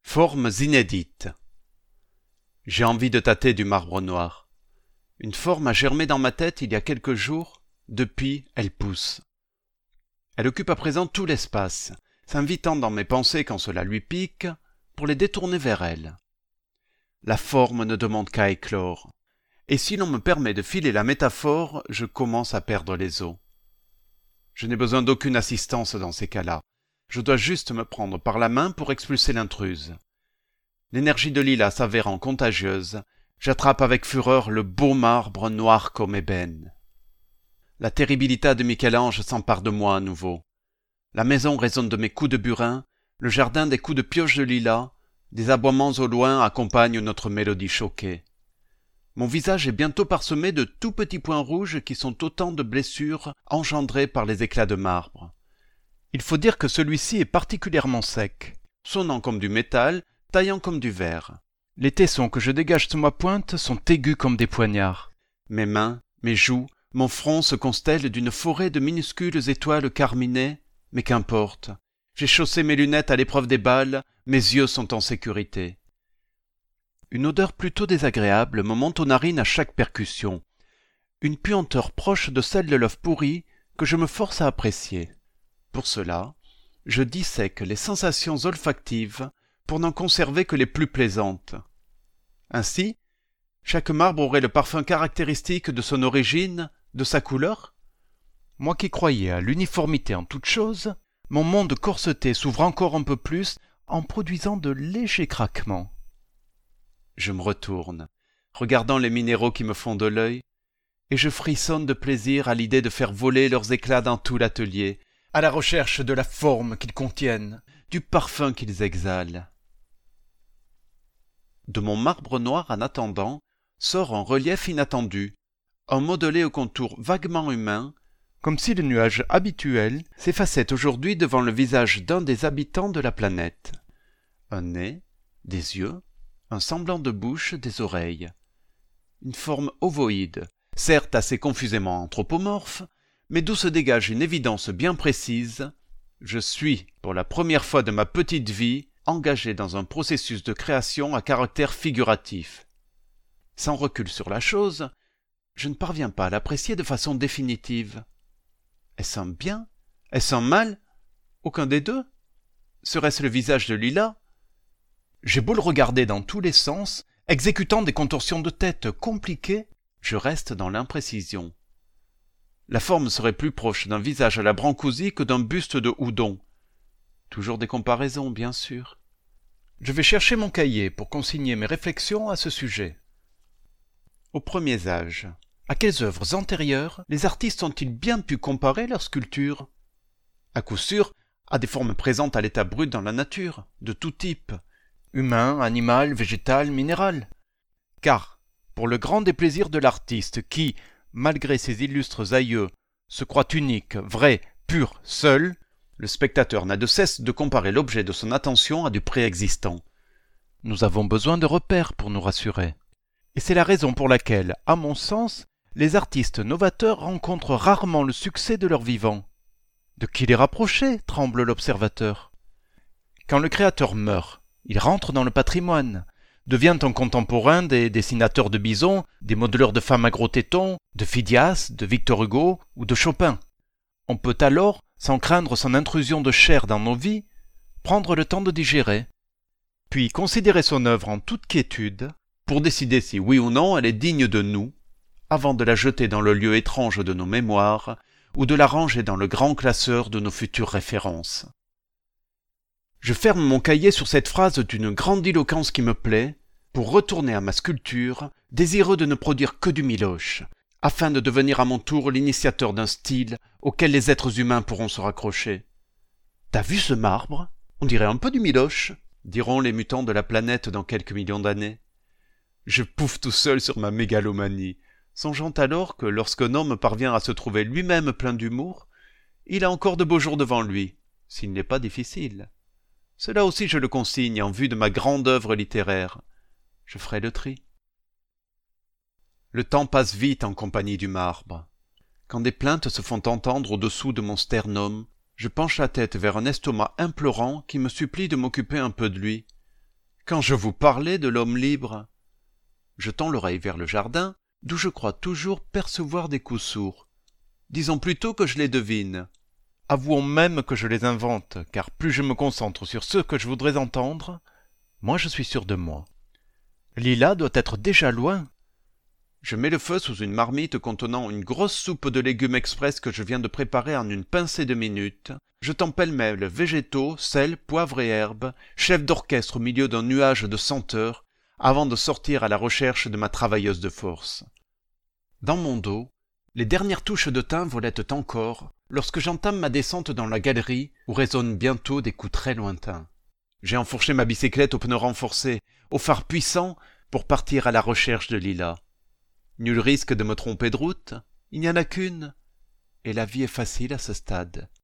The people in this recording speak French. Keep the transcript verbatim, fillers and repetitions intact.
Formes inédites. J'ai envie de tâter du marbre noir. Une forme a germé dans ma tête il y a quelques jours, depuis elle pousse. Elle occupe à présent tout l'espace, s'invitant dans mes pensées quand cela lui pique, pour les détourner vers elle. La forme ne demande qu'à éclore, et si l'on me permet de filer la métaphore, je commence à perdre les os. Je n'ai besoin d'aucune assistance dans ces cas-là. Je dois juste me prendre par la main pour expulser l'intruse. L'énergie de Lila s'avérant contagieuse, j'attrape avec fureur le beau marbre noir comme ébène. La terribilité de Michel-Ange s'empare de moi à nouveau. La maison résonne de mes coups de burin, le jardin des coups de pioche de Lila, des aboiements au loin accompagnent notre mélodie choquée. Mon visage est bientôt parsemé de tout petits points rouges qui sont autant de blessures engendrées par les éclats de marbre. Il faut dire que celui-ci est particulièrement sec, sonnant comme du métal, taillant comme du verre. Les tessons que je dégage sous ma pointe sont aigus comme des poignards. Mes mains, mes joues, mon front se constellent d'une forêt de minuscules étoiles carminées, mais qu'importe. J'ai chaussé mes lunettes à l'épreuve des balles, mes yeux sont en sécurité. Une odeur plutôt désagréable me monte aux narines à chaque percussion. Une puanteur proche de celle de l'œuf pourri que je me force à apprécier. Pour cela, je dissèque les sensations olfactives pour n'en conserver que les plus plaisantes. Ainsi, chaque marbre aurait le parfum caractéristique de son origine, de sa couleur. Moi qui croyais à l'uniformité en toute chose, mon monde corseté s'ouvre encore un peu plus en produisant de légers craquements. Je me retourne, regardant les minéraux qui me font de l'œil, et je frissonne de plaisir à l'idée de faire voler leurs éclats dans tout l'atelier, à la recherche de la forme qu'ils contiennent, du parfum qu'ils exhalent. De mon marbre noir, en attendant, sort un relief inattendu, un modelé au contour vaguement humain, comme si le nuage habituel s'effaçait aujourd'hui devant le visage d'un des habitants de la planète. Un nez, des yeux, un semblant de bouche, des oreilles. Une forme ovoïde, certes assez confusément anthropomorphe, mais d'où se dégage une évidence bien précise. Je suis, pour la première fois de ma petite vie, engagé dans un processus de création à caractère figuratif. Sans recul sur la chose, je ne parviens pas à l'apprécier de façon définitive. Est-ce un bien? Est-ce un mal? Aucun des deux? Serait-ce le visage de Lila? J'ai beau le regarder dans tous les sens, exécutant des contorsions de tête compliquées, je reste dans l'imprécision. La forme serait plus proche d'un visage à la Brancusi que d'un buste de Houdon. Toujours des comparaisons, bien sûr. Je vais chercher mon cahier pour consigner mes réflexions à ce sujet. Aux premiers âges, à quelles œuvres antérieures les artistes ont-ils bien pu comparer leurs sculptures? À coup sûr, à des formes présentes à l'état brut dans la nature, de tout type, humain, animal, végétal, minéral. Car, pour le grand déplaisir de l'artiste qui, malgré ses illustres aïeux, se croit unique, vrai, pur, seul, le spectateur n'a de cesse de comparer l'objet de son attention à du préexistant. Nous avons besoin de repères pour nous rassurer. Et c'est la raison pour laquelle, à mon sens, les artistes novateurs rencontrent rarement le succès de leur vivant. De qui les rapprocher, tremble l'observateur. Quand le créateur meurt, il rentre dans le patrimoine, devient un contemporain des dessinateurs de bisons, des modeleurs de femmes à gros tétons, de Phidias, de Victor Hugo ou de Chopin. On peut alors, sans craindre son intrusion de chair dans nos vies, prendre le temps de digérer, puis considérer son œuvre en toute quiétude, pour décider si oui ou non elle est digne de nous, avant de la jeter dans le lieu étrange de nos mémoires, ou de la ranger dans le grand classeur de nos futures références. Je ferme mon cahier sur cette phrase d'une grandiloquence qui me plaît, pour retourner à ma sculpture, désireux de ne produire que du Miloche, afin de devenir à mon tour l'initiateur d'un style auquel les êtres humains pourront se raccrocher. « T'as vu ce marbre? On dirait un peu du Miloche », diront les mutants de la planète dans quelques millions d'années. Je pouffe tout seul sur ma mégalomanie, songeant alors que lorsqu'un homme parvient à se trouver lui-même plein d'humour, il a encore de beaux jours devant lui, s'il n'est pas difficile. Cela aussi je le consigne en vue de ma grande œuvre littéraire. Je ferai le tri. Le temps passe vite en compagnie du marbre. Quand des plaintes se font entendre au-dessous de mon sternum, je penche la tête vers un estomac implorant qui me supplie de m'occuper un peu de lui. Quand je vous parlais de l'homme libre, je tends l'oreille vers le jardin, d'où je crois toujours percevoir des coups sourds. Disons plutôt que je les devine. Avouons même que je les invente, car plus je me concentre sur ceux que je voudrais entendre, moins je suis sûr de moi. Lila doit être déjà loin. Je mets le feu sous une marmite contenant une grosse soupe de légumes express que je viens de préparer en une pincée de minutes, jetant pêle-mêle végétaux, sel, poivre et herbes, chef d'orchestre au milieu d'un nuage de senteurs, avant de sortir à la recherche de ma travailleuse de force. Dans mon dos, les dernières touches de thym volettent encore, lorsque j'entame ma descente dans la galerie où résonnent bientôt des coups très lointains. J'ai enfourché ma bicyclette aux pneus renforcés, au phare puissant, pour partir à la recherche de Lila. Nul risque de me tromper de route, il n'y en a qu'une, et la vie est facile à ce stade.